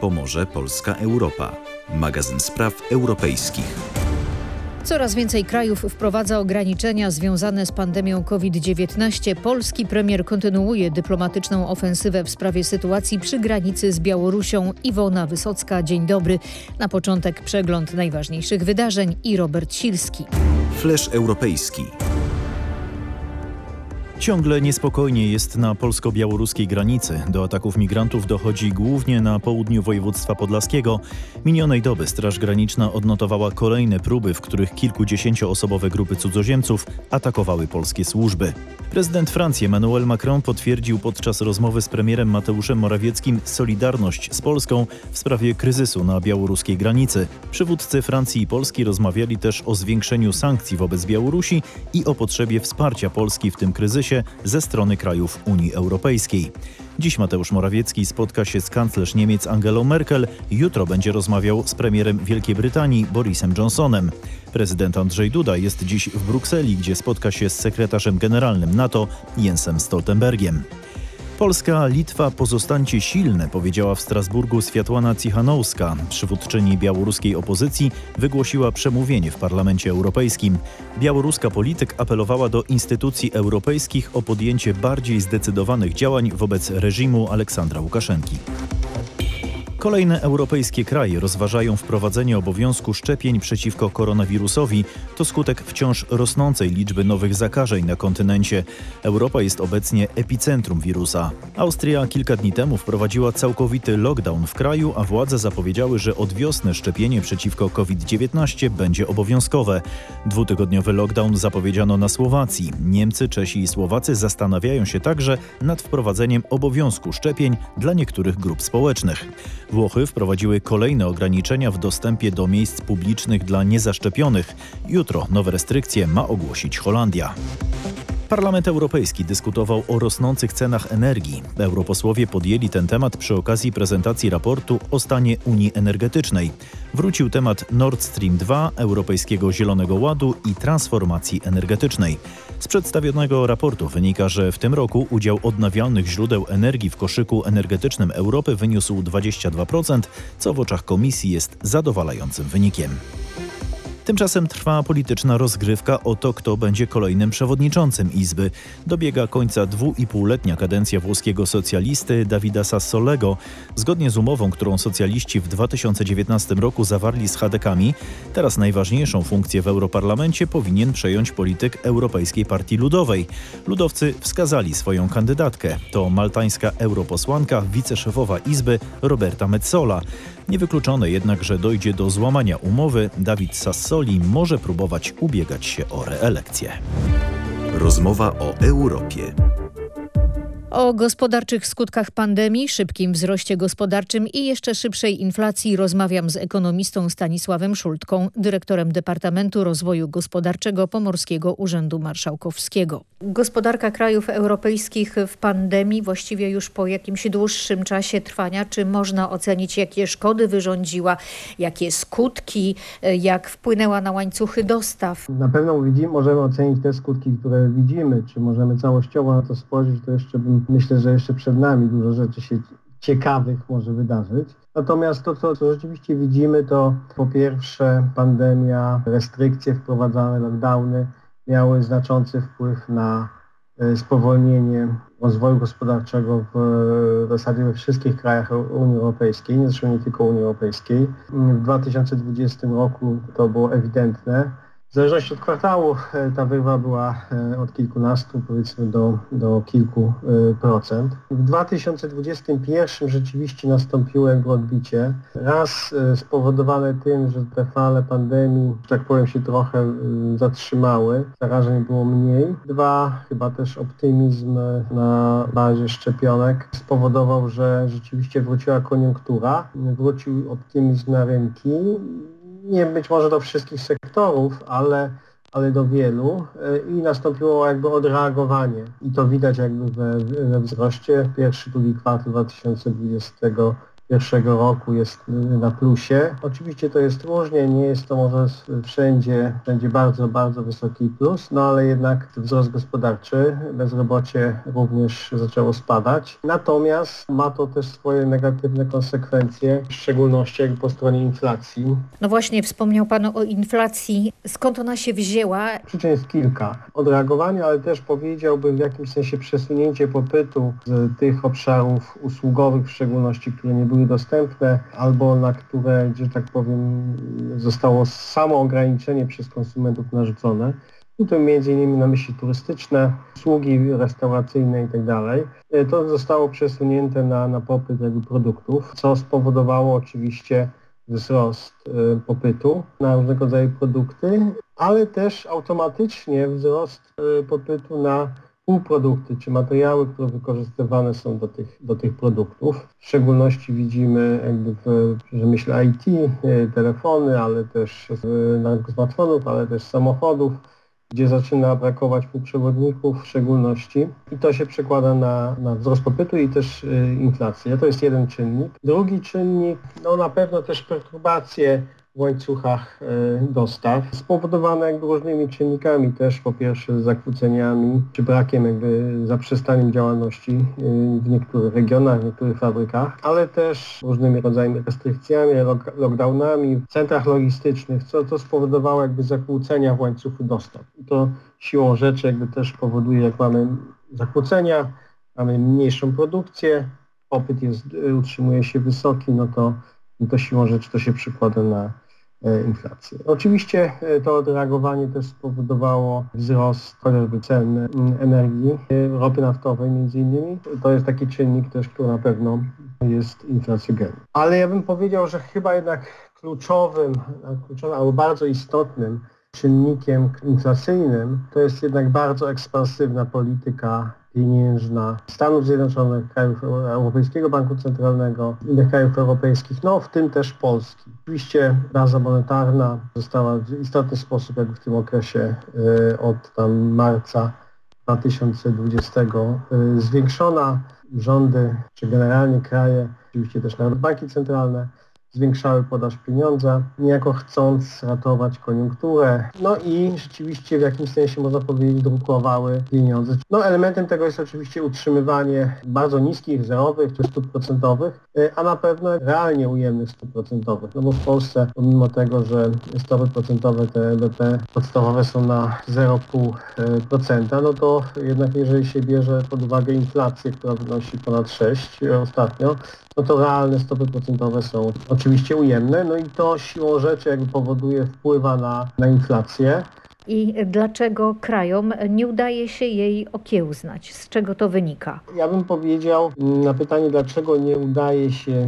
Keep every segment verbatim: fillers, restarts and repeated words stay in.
pomoże Polska Europa. Magazyn spraw europejskich. Coraz więcej krajów wprowadza ograniczenia związane z pandemią COVID dziewiętnaście. Polski premier kontynuuje dyplomatyczną ofensywę w sprawie sytuacji przy granicy z Białorusią. Iwona Wysocka, dzień dobry. Na początek przegląd najważniejszych wydarzeń i Robert Silski. Flash europejski. Ciągle niespokojnie jest na polsko-białoruskiej granicy. Do ataków migrantów dochodzi głównie na południu województwa podlaskiego. Minionej doby Straż Graniczna odnotowała kolejne próby, w których kilkudziesięcioosobowe grupy cudzoziemców atakowały polskie służby. Prezydent Francji Emmanuel Macron potwierdził podczas rozmowy z premierem Mateuszem Morawieckim solidarność z Polską w sprawie kryzysu na białoruskiej granicy. Przywódcy Francji i Polski rozmawiali też o zwiększeniu sankcji wobec Białorusi i o potrzebie wsparcia Polski w tym kryzysie ze strony krajów Unii Europejskiej. Dziś Mateusz Morawiecki spotka się z kanclerz Niemiec Angelą Merkel. Jutro będzie rozmawiał z premierem Wielkiej Brytanii Borisem Johnsonem. Prezydent Andrzej Duda jest dziś w Brukseli, gdzie spotka się z sekretarzem generalnym NATO Jensem Stoltenbergiem. Polska, Litwa, pozostańcie silne, powiedziała w Strasburgu Swiatłana Cichanouska. Przywódczyni białoruskiej opozycji wygłosiła przemówienie w Parlamencie Europejskim. Białoruska polityk apelowała do instytucji europejskich o podjęcie bardziej zdecydowanych działań wobec reżimu Aleksandra Łukaszenki. Kolejne europejskie kraje rozważają wprowadzenie obowiązku szczepień przeciwko koronawirusowi. To skutek wciąż rosnącej liczby nowych zakażeń na kontynencie. Europa jest obecnie epicentrum wirusa. Austria kilka dni temu wprowadziła całkowity lockdown w kraju, a władze zapowiedziały, że od wiosny szczepienie przeciwko COVID dziewiętnaście będzie obowiązkowe. Dwutygodniowy lockdown zapowiedziano na Słowacji. Niemcy, Czesi i Słowacy zastanawiają się także nad wprowadzeniem obowiązku szczepień dla niektórych grup społecznych. Włochy wprowadziły kolejne ograniczenia w dostępie do miejsc publicznych dla niezaszczepionych. Jutro nowe restrykcje ma ogłosić Holandia. Parlament Europejski dyskutował o rosnących cenach energii. Europosłowie podjęli ten temat przy okazji prezentacji raportu o stanie Unii Energetycznej. Wrócił temat Nord Stream dwa, Europejskiego Zielonego Ładu i transformacji energetycznej. Z przedstawionego raportu wynika, że w tym roku udział odnawialnych źródeł energii w koszyku energetycznym Europy wyniósł dwadzieścia dwa procent, co w oczach Komisji jest zadowalającym wynikiem. Tymczasem trwa polityczna rozgrywka o to, kto będzie kolejnym przewodniczącym Izby. Dobiega końca dwuipółletnia kadencja włoskiego socjalisty Davida Sassolego. Zgodnie z umową, którą socjaliści w dwa tysiące dziewiętnastym roku zawarli z chadekami, teraz najważniejszą funkcję w Europarlamencie powinien przejąć polityk Europejskiej Partii Ludowej. Ludowcy wskazali swoją kandydatkę. To maltańska europosłanka, wiceszefowa Izby Roberta Metsola. Niewykluczone jednak, że dojdzie do złamania umowy. David Sassoli może próbować ubiegać się o reelekcję. Rozmowa o Europie. O gospodarczych skutkach pandemii, szybkim wzroście gospodarczym i jeszcze szybszej inflacji rozmawiam z ekonomistą Stanisławem Szultką, dyrektorem Departamentu Rozwoju Gospodarczego Pomorskiego Urzędu Marszałkowskiego. Gospodarka krajów europejskich w pandemii właściwie już po jakimś dłuższym czasie trwania. Czy można ocenić, jakie szkody wyrządziła, jakie skutki, jak wpłynęła na łańcuchy dostaw? Na pewno widzimy, możemy ocenić te skutki, które widzimy. Czy możemy całościowo na to spojrzeć, to jeszcze bym myślę, że jeszcze przed nami dużo rzeczy się ciekawych może wydarzyć. Natomiast to, co, co rzeczywiście widzimy, to po pierwsze pandemia, restrykcje wprowadzane, lockdowny miały znaczący wpływ na spowolnienie rozwoju gospodarczego w, w zasadzie we wszystkich krajach Unii Europejskiej, zresztą nie tylko Unii Europejskiej. W dwa tysiące dwudziestym roku to było ewidentne. W zależności od kwartału ta wyrwa była od kilkunastu powiedzmy do, do kilku procent. W dwa tysiące dwudziestym pierwszym rzeczywiście nastąpiło jakby odbicie. Raz spowodowane tym, że te fale pandemii, że tak powiem, się trochę zatrzymały, zarażeń było mniej. Dwa, chyba też optymizm na bazie szczepionek spowodował, że rzeczywiście wróciła koniunktura, wrócił optymizm na rynki. Nie być może do wszystkich sektorów, ale, ale do wielu i nastąpiło jakby odreagowanie. I to widać jakby we, we wzroście. Pierwszy, drugi kwartał dwa tysiące dwudziestego pierwszego roku jest na plusie. Oczywiście to jest różnie, nie jest to może wszędzie, wszędzie bardzo, bardzo wysoki plus, no ale jednak wzrost gospodarczy, bezrobocie również zaczęło spadać. Natomiast ma to też swoje negatywne konsekwencje, w szczególności jakby po stronie inflacji. No właśnie, wspomniał Pan o inflacji. Skąd ona się wzięła? Przyczyn jest kilka. Odreagowanie, ale też powiedziałbym w jakimś sensie przesunięcie popytu z tych obszarów usługowych w szczególności, które nie były dostępne, albo na które, że tak powiem, zostało samo ograniczenie przez konsumentów narzucone. I to między innymi na myśli turystyczne, usługi restauracyjne i tak dalej. To zostało przesunięte na, na popyt jakby produktów, co spowodowało oczywiście wzrost y, popytu na różnego rodzaju produkty, ale też automatycznie wzrost y, popytu na półprodukty czy materiały, które wykorzystywane są do tych, do tych produktów. W szczególności widzimy jakby w przemyśle I T, y, telefony, ale też y, na rynku smartfonów, ale też samochodów, gdzie zaczyna brakować półprzewodników w szczególności i to się przekłada na, na wzrost popytu i też y, inflację. To jest jeden czynnik. Drugi czynnik, no na pewno też perturbacje w łańcuchach y, dostaw, spowodowane jakby różnymi czynnikami też, po pierwsze zakłóceniami czy brakiem jakby zaprzestaniem działalności y, w niektórych regionach, w niektórych fabrykach, ale też różnymi rodzajami restrykcjami, lock, lockdownami w centrach logistycznych, co to spowodowało jakby zakłócenia w łańcuchu dostaw. I to siłą rzeczy jakby też powoduje, jak mamy zakłócenia, mamy mniejszą produkcję, popyt jest, utrzymuje się wysoki, no to, no to siłą rzeczy to się przekłada na inflację. Oczywiście to odreagowanie też spowodowało wzrost chociażby cen energii, ropy naftowej między innymi. To jest taki czynnik też, który na pewno jest inflacjogenny. Ale ja bym powiedział, że chyba jednak kluczowym, kluczowym albo bardzo istotnym czynnikiem inflacyjnym to jest jednak bardzo ekspansywna polityka pieniężna Stanów Zjednoczonych, krajów Europejskiego Banku Centralnego, innych krajów europejskich, no w tym też Polski. Oczywiście baza monetarna została w istotny sposób jakby w tym okresie y, od tam marca dwa tysiące dwudziestego y, zwiększona. Rządy, czy generalnie kraje, oczywiście też nawet banki centralne, zwiększały podaż pieniądza, niejako chcąc ratować koniunkturę. No i rzeczywiście w jakimś sensie można powiedzieć drukowały pieniądze. No elementem tego jest oczywiście utrzymywanie bardzo niskich, zerowych czy stóp procentowych, a na pewno realnie ujemnych stóp procentowych. No bo w Polsce pomimo tego, że stopy procentowe te N B P podstawowe są na zero przecinek pięć procent, no to jednak jeżeli się bierze pod uwagę inflację, która wynosi ponad sześć procent ostatnio, no to realne stopy procentowe są oczywiście ujemne, no i to siłą rzeczy jakby powoduje, wpływa na, na inflację. I dlaczego krajom nie udaje się jej okiełznać? Z czego to wynika? Ja bym powiedział na pytanie, dlaczego nie udaje się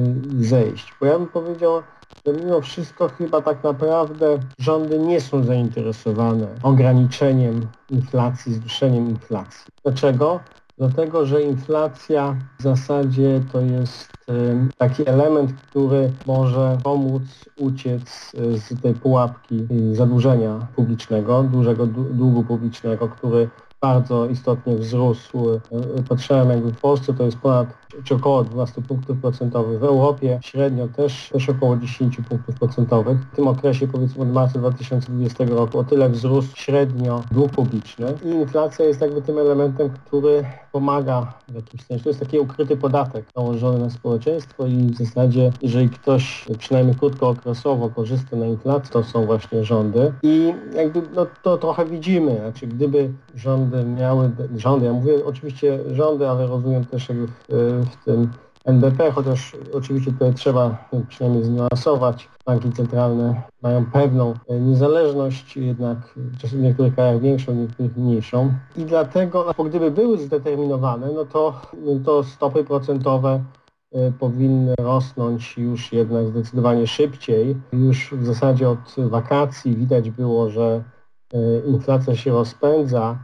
zejść. Bo ja bym powiedział, że mimo wszystko chyba tak naprawdę rządy nie są zainteresowane ograniczeniem inflacji, zwiększeniem inflacji. Dlaczego? Dlatego, że inflacja w zasadzie to jest taki element, który może pomóc uciec z tej pułapki zadłużenia publicznego, dużego długu publicznego, który bardzo istotnie wzrósł. Patrzyłem jakby w Polsce to jest ponad czy około dwanaście punktów procentowych. W Europie średnio też, też około dziesięć punktów procentowych. W tym okresie powiedzmy od marca dwa tysiące dwudziestego roku o tyle wzrósł średnio dług publiczny. I inflacja jest jakby tym elementem, który pomaga w jakimś sensie. To jest taki ukryty podatek nałożony na społeczeństwo i w zasadzie jeżeli ktoś przynajmniej krótkookresowo korzysta na inflacji, to są właśnie rządy. I jakby no, to trochę widzimy. Znaczy gdyby rządy miały, rządy, ja mówię oczywiście rządy, ale rozumiem też jakby w, w tym N B P, chociaż oczywiście tutaj trzeba przynajmniej zniuansować. Banki centralne mają pewną niezależność, jednak w niektórych krajach większą, w niektórych mniejszą. I dlatego, no, gdyby były zdeterminowane, no to, to stopy procentowe powinny rosnąć już jednak zdecydowanie szybciej. Już w zasadzie od wakacji widać było, że inflacja się rozpędza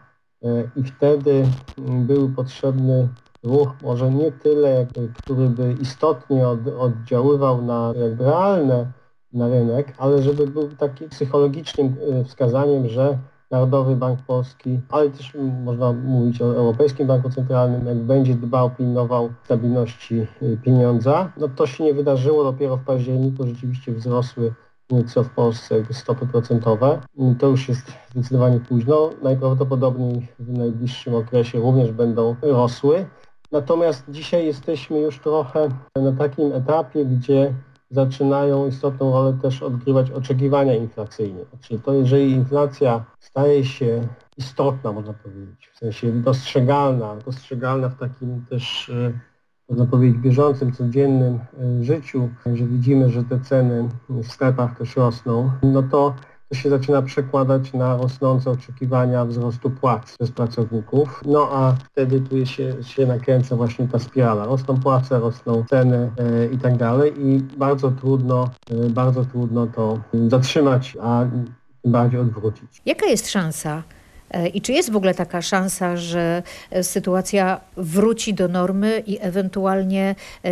i wtedy był potrzebny ruch, może nie tyle, który by istotnie od, oddziaływał na jakby realne na rynek, ale żeby był taki psychologicznym wskazaniem, że Narodowy Bank Polski, ale też można mówić o Europejskim Banku Centralnym, jak będzie dbał, pilnował stabilności pieniądza. No to się nie wydarzyło, dopiero w październiku rzeczywiście wzrosły nieco w Polsce jakby stopy procentowe. To już jest zdecydowanie późno. Najprawdopodobniej w najbliższym okresie również będą rosły. Natomiast dzisiaj jesteśmy już trochę na takim etapie, gdzie zaczynają istotną rolę też odgrywać oczekiwania inflacyjne. Czyli to, jeżeli inflacja staje się istotna, można powiedzieć, w sensie dostrzegalna, dostrzegalna w takim też, można powiedzieć, bieżącym, codziennym życiu, że widzimy, że te ceny w sklepach też rosną, no to to się zaczyna przekładać na rosnące oczekiwania wzrostu płac przez pracowników. No a wtedy tu się, się nakręca właśnie ta spirala. Rosną płace, rosną ceny e, i tak dalej i bardzo trudno, e, bardzo trudno to zatrzymać, a tym bardziej odwrócić. Jaka jest szansa? I czy jest w ogóle taka szansa, że sytuacja wróci do normy i ewentualnie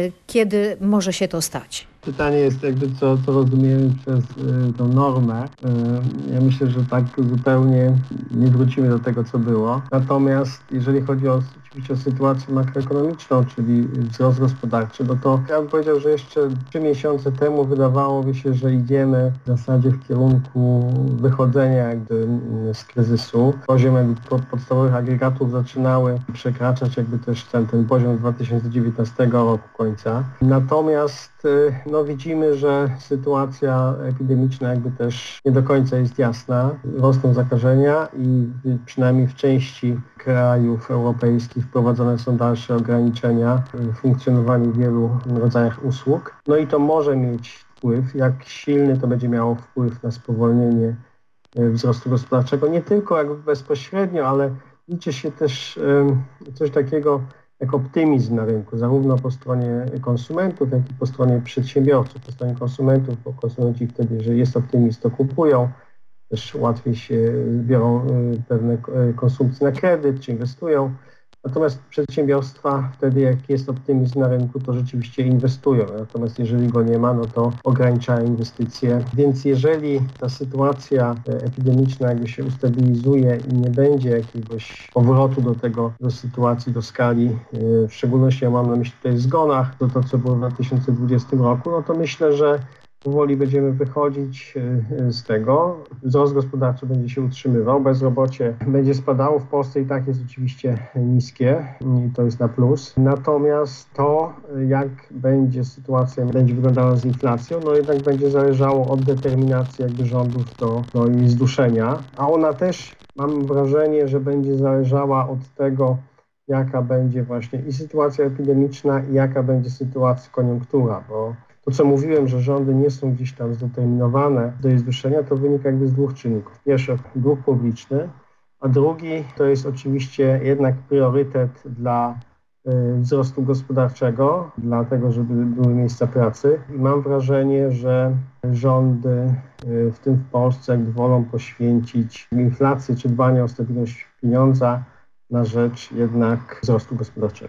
kiedy może się to stać? Pytanie jest jakby co, co rozumiemy przez y, tą normę. Y, ja myślę, że tak zupełnie nie wrócimy do tego, co było. Natomiast jeżeli chodzi o, oczywiście o sytuację makroekonomiczną, czyli wzrost gospodarczy, no to ja bym powiedział, że jeszcze trzy miesiące temu wydawało mi się, że idziemy w zasadzie w kierunku wychodzenia jakby z kryzysu. Poziom jakby podstawowych agregatów zaczynały przekraczać jakby też ten, ten poziom dwa tysiące dziewiętnastego roku końca. Natomiast no widzimy, że sytuacja epidemiczna jakby też nie do końca jest jasna. Rosną zakażenia i przynajmniej w części krajów europejskich wprowadzone są dalsze ograniczenia w funkcjonowaniu wielu rodzajach usług. No i to może mieć wpływ, jak silny to będzie miało wpływ na spowolnienie wzrostu gospodarczego. Nie tylko jakby bezpośrednio, ale liczy się też coś takiego jak optymizm na rynku, zarówno po stronie konsumentów, jak i po stronie przedsiębiorców. Po stronie konsumentów, bo konsumenci wtedy, jeżeli jest optymizm, to kupują, też łatwiej się biorą pewne konsumpcje na kredyt, czy inwestują. Natomiast przedsiębiorstwa wtedy, jak jest optymizm na rynku, to rzeczywiście inwestują. Natomiast jeżeli go nie ma, no to ograniczają inwestycje. Więc jeżeli ta sytuacja epidemiczna jakby się ustabilizuje i nie będzie jakiegoś powrotu do tego, do sytuacji, do skali, w szczególności ja mam na myśli tutaj w zgonach, to to, co było w dwa tysiące dwudziestym roku, no to myślę, że powoli będziemy wychodzić z tego. Wzrost gospodarczy będzie się utrzymywał, bezrobocie będzie spadało. W Polsce i tak jest oczywiście niskie i to jest na plus. Natomiast to, jak będzie sytuacja, będzie wyglądała z inflacją, no jednak będzie zależało od determinacji jakby rządów do, do jej zduszenia. A ona też, mam wrażenie, że będzie zależała od tego, jaka będzie właśnie i sytuacja epidemiczna, i jaka będzie sytuacja koniunktura, bo to, co mówiłem, że rządy nie są gdzieś tam zdeterminowane do jej zduszenia, to wynika jakby z dwóch czynników. Pierwszy, dług publiczny, a drugi to jest oczywiście jednak priorytet dla y, wzrostu gospodarczego, dla tego, żeby były miejsca pracy. I mam wrażenie, że rządy, y, w tym w Polsce, jakby wolą poświęcić inflację czy dbanie o stabilność pieniądza na rzecz jednak wzrostu gospodarczego.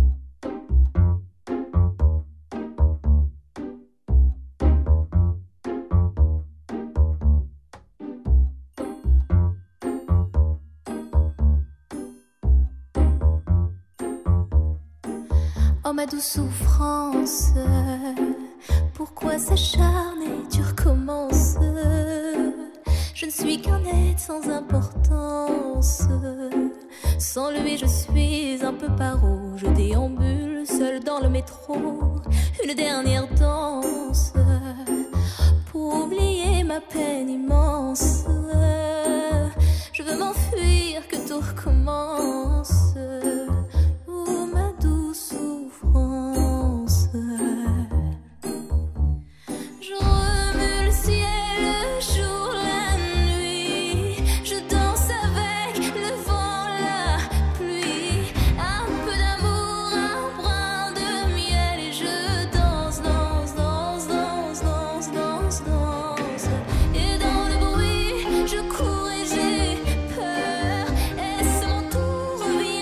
Oh ma douce souffrance, pourquoi s'acharner, tu recommences. Je ne suis qu'un être sans importance. Sans lui je suis un peu paro. Je déambule seul dans le métro. Une dernière danse pour oublier ma peine immense. Je veux m'enfuir, que tout recommence. Oh ma douce souffrance. Je remue le ciel, le jour, la nuit. Je danse avec le vent, la pluie. Un peu d'amour, un brin de miel. Et je danse, danse, danse, danse, danse, danse, danse. Et dans le bruit, je cours et j'ai peur. Est-ce mon tour, revient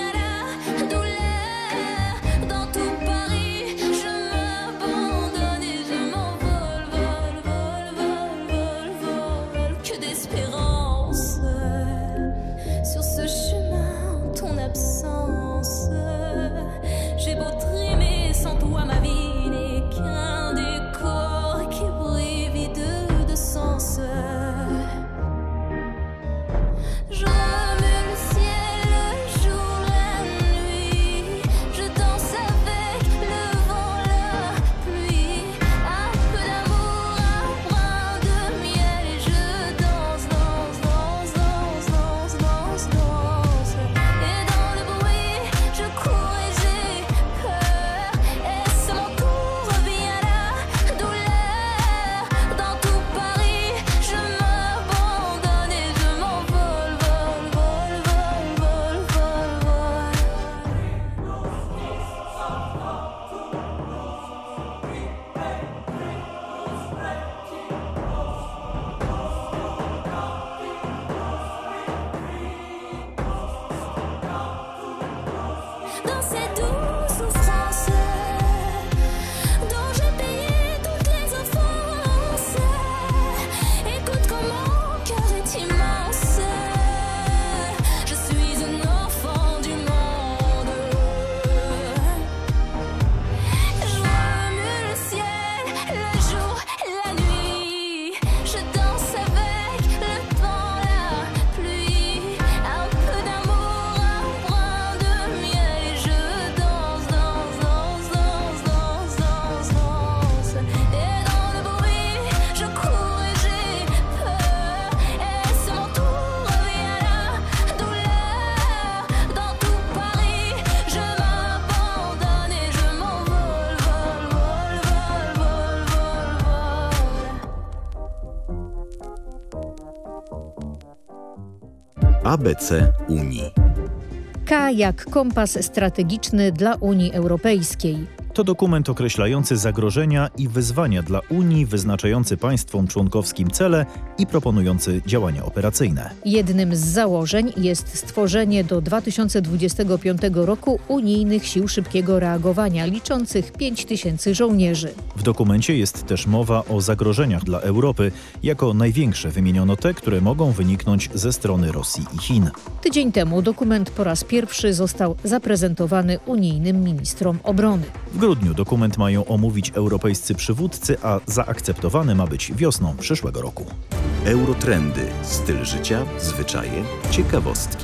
A B C Unii. K jak kompas strategiczny dla Unii Europejskiej. To dokument określający zagrożenia i wyzwania dla Unii, wyznaczający państwom członkowskim cele i proponujący działania operacyjne. Jednym z założeń jest stworzenie do dwa tysiące dwudziestego piątego roku unijnych sił szybkiego reagowania, liczących pięć tysięcy żołnierzy. W dokumencie jest też mowa o zagrożeniach dla Europy. Jako największe wymieniono te, które mogą wyniknąć ze strony Rosji i Chin. Tydzień temu dokument po raz pierwszy został zaprezentowany unijnym ministrom obrony. W grudniu dokument mają omówić europejscy przywódcy, a zaakceptowany ma być wiosną przyszłego roku. Eurotrendy. Styl życia, zwyczaje, ciekawostki.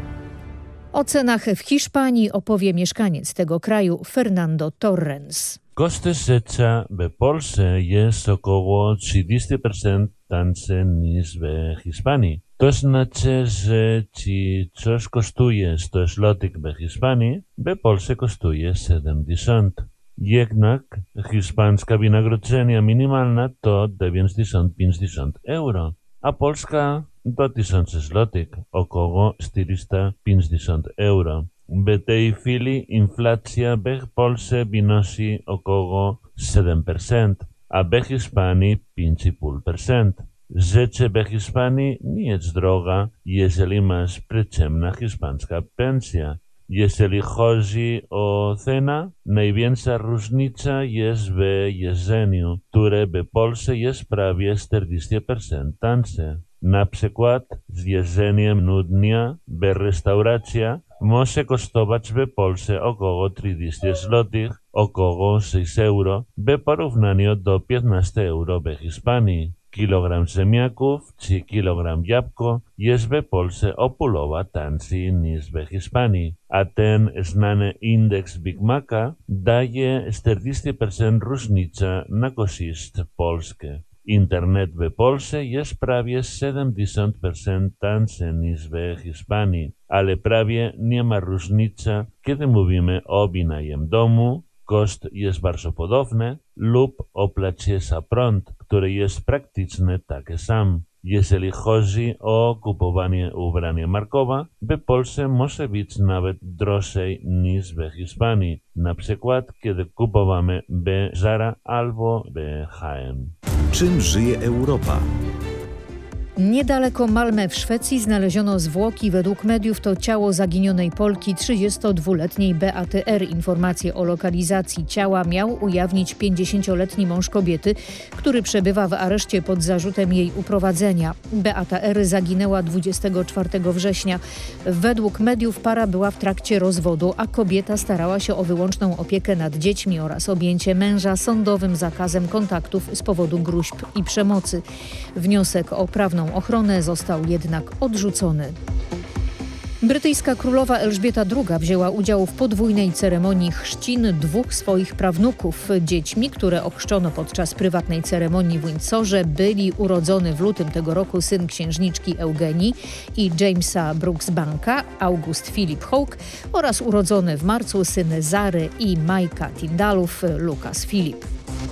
O cenach w Hiszpanii opowie mieszkaniec tego kraju Fernando Torrens. Koszty życia w Polsce jest około trzydzieści procent tańsze niż w Hiszpanii. To znaczy, że ci coś kosztuje sto złotych w Hiszpanii, w Polsce kosztuje siedemdziesiąt. Jednak hiszpańska wynagrodzenia minimalna to dziewięćdziesiąt pięćdziesiąt euro, a polska do tysiąca złotych, około czterysta pięćdziesiąt euro. W tej chwili inflacja w Polsce wynosi około siedem procent, a w Hiszpanii pięć i pół procent. Życie w Hiszpanii nie jest droga, jeżeli masz przeciętna hiszpańska pensja. Jeżeli chodzi o cenę, największa różnica jest w jedzeniu, które w Polsce jest prawie czterdzieści procent tańsze. Na przykład z jedzeniem na dnia w restauracjach może kosztować w Polsce około trzydzieści złotych, około sześć euro, w porównaniu do piętnaście euro w Hiszpanii. Kilogram ziemniaków czy kilogram jabłko jest w Polsce o połowę tańszy niż w Hiszpanii, a ten znany indeks Big Maca daje czterdzieści procent różnica na korzyść Polski. Internet w Polsce jest prawie siedemdziesiąt procent tańszy niż w Hiszpanii, ale prawie nie ma różnicy, kiedy mówimy o wynajem domu. Koszt jest bardzo podobny lub opłacie za prąd, który jest praktycznie taki sam. Jeżeli chodzi o kupowanie ubrania markowe, w Polsce może być nawet drożej niż w Hiszpanii, na przykład kiedy kupujemy w Zara albo w H and M. Czym żyje Europa? Niedaleko Malmö w Szwecji znaleziono zwłoki. Według mediów to ciało zaginionej Polki, trzydziestodwuletniej Beaty R. Informacje o lokalizacji ciała miał ujawnić pięćdziesięcioletni mąż kobiety, który przebywa w areszcie pod zarzutem jej uprowadzenia. Beata R. zaginęła dwudziestego czwartego września. Według mediów para była w trakcie rozwodu, a kobieta starała się o wyłączną opiekę nad dziećmi oraz objęcie męża sądowym zakazem kontaktów z powodu gróźb i przemocy. Wniosek o prawną ochronę został jednak odrzucony. Brytyjska królowa Elżbieta druga wzięła udział w podwójnej ceremonii chrzcin dwóch swoich prawnuków. Dziećmi, które ochrzczono podczas prywatnej ceremonii w Windsorze, byli urodzony w lutym tego roku syn księżniczki Eugenii i Jamesa Brooksbanka, August Philip Hawke, oraz urodzony w marcu syn Zary i Majka Tyndallów, Lucas Philip.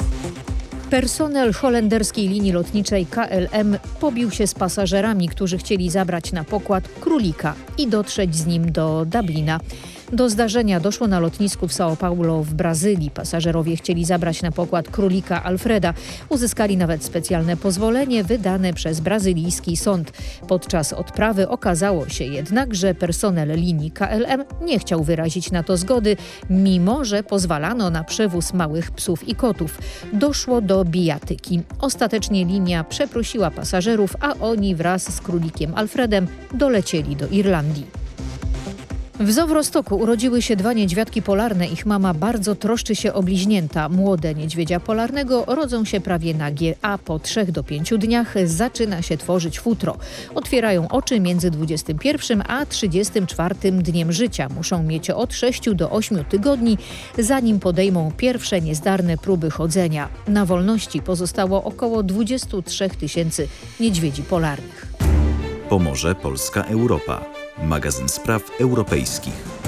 Personel holenderskiej linii lotniczej K L M pobił się z pasażerami, którzy chcieli zabrać na pokład królika i dotrzeć z nim do Dublina. Do zdarzenia doszło na lotnisku w São Paulo w Brazylii. Pasażerowie chcieli zabrać na pokład królika Alfreda. Uzyskali nawet specjalne pozwolenie wydane przez brazylijski sąd. Podczas odprawy okazało się jednak, że personel linii K L M nie chciał wyrazić na to zgody, mimo że pozwalano na przewóz małych psów i kotów. Doszło do bijatyki. Ostatecznie linia przeprosiła pasażerów, a oni wraz z królikiem Alfredem dolecieli do Irlandii. W Zowrostoku urodziły się dwa niedźwiadki polarne. Ich mama bardzo troszczy się o bliźnięta. Młode niedźwiedzia polarnego rodzą się prawie nagie, a po trzech do pięciu dniach zaczyna się tworzyć futro. Otwierają oczy między dwudziestym pierwszym a trzydziestym czwartym dniem życia. Muszą mieć od sześciu do ośmiu tygodni, zanim podejmą pierwsze niezdarne próby chodzenia. Na wolności pozostało około dwudziestu trzech tysięcy niedźwiedzi polarnych. Pomoże Polska Europa. Magazyn spraw europejskich.